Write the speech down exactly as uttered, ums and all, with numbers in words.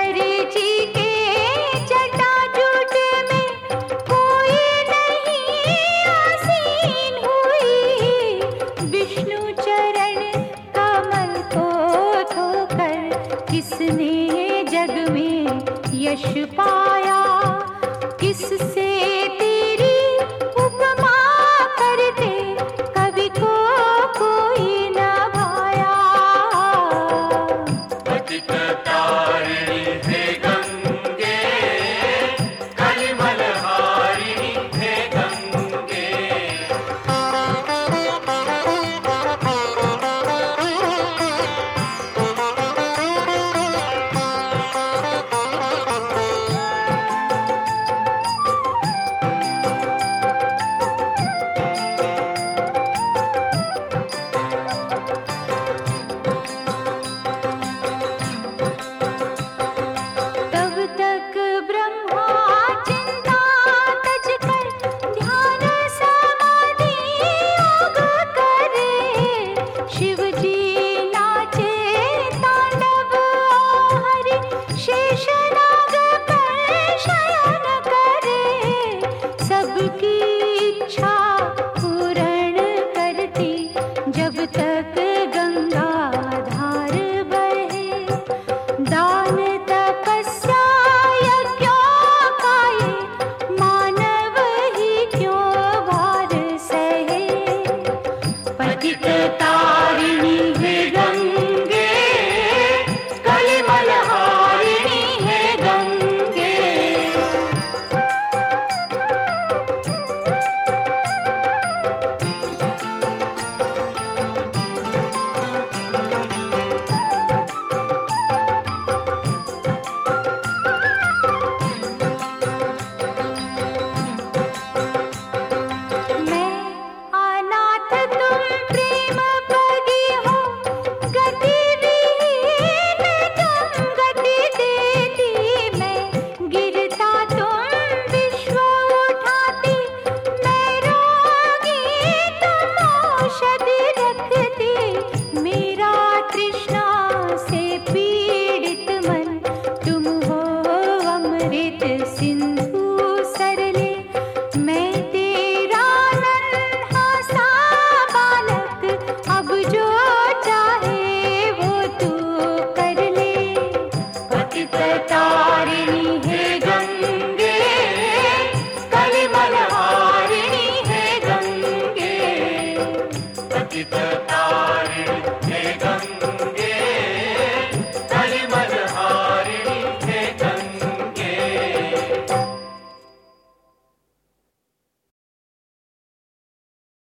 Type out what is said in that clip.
जी के जटाजूट में कोई नहीं आसीन हुई। विष्णु चरण कमल को धोकर किसने जग में यश पाया। किससे तेरी उपमा करते कवि को कोई न भाया। पतित तारिणी हे गंगे, कलिमल हारिणी हे गंगे। तब तक ब्रह्मा चिंता तज कर ध्यान समाधि योग करे। शिव जी नाचे तांडव हरि शेषनाग पर शयन करे। सबकी इच्छा पूर्ण करती जब तक गंगा धार बहे। दान तपस्या यज्ञों का ये मानव ही क्यों भार सहे। पतित तारिणी हे गंगे, कलिमल हारिणी हे गंगे। मैं अनाथ तुम प्रेम पगी हो। गति विहीन तुम गति देती। मैं गिरता तुम विश्व उठाती। मैं रोगी तुम औषधि रखती। मेरा तृष्णा से पीड़ित मन तुम हो अमृत सिंधु सरले। मैं तेरा नन्हा सा बालक, अब जो चाहे वो तू कर ले। पतित तारिणी